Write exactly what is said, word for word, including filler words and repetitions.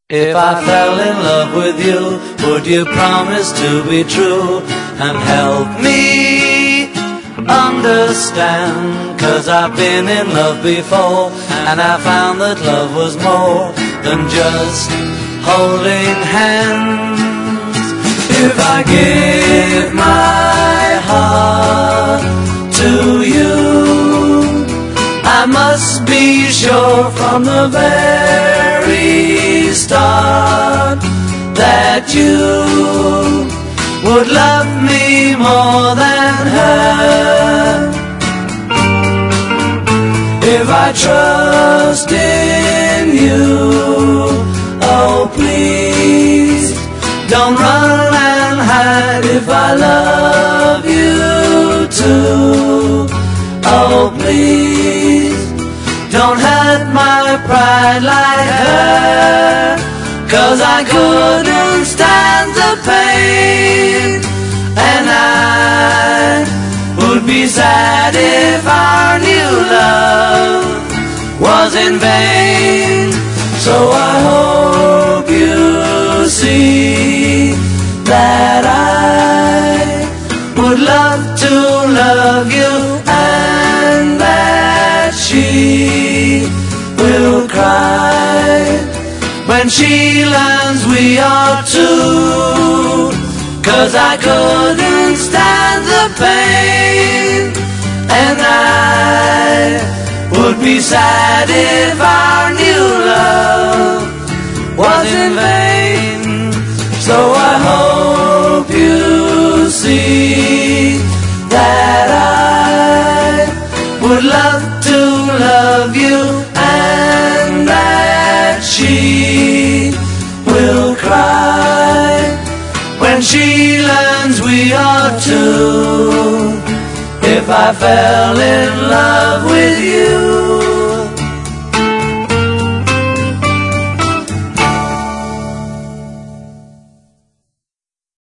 If I fell in love with you, would you promise to be true and help me understand? 'Cause I've been in love before, and I found that love was more than just holding hands. If I give my heart to you, I must be sure from the very start that you would love me more than her. If I trust in you, oh please don't run and hide. If I love you too, oh please don't hurt my pride like her. 'Cause I couldn't stand the pain, and I would be sad if our new love was in vain. So I hope you see that I would love to love you, and that she will cry when she learns we are two. 'Cause I couldn't stand the pain, and I would be sad if our new love was in vain. So I hope you see that I would love to love you, and that she will cry when she learns we are two. If I fell in love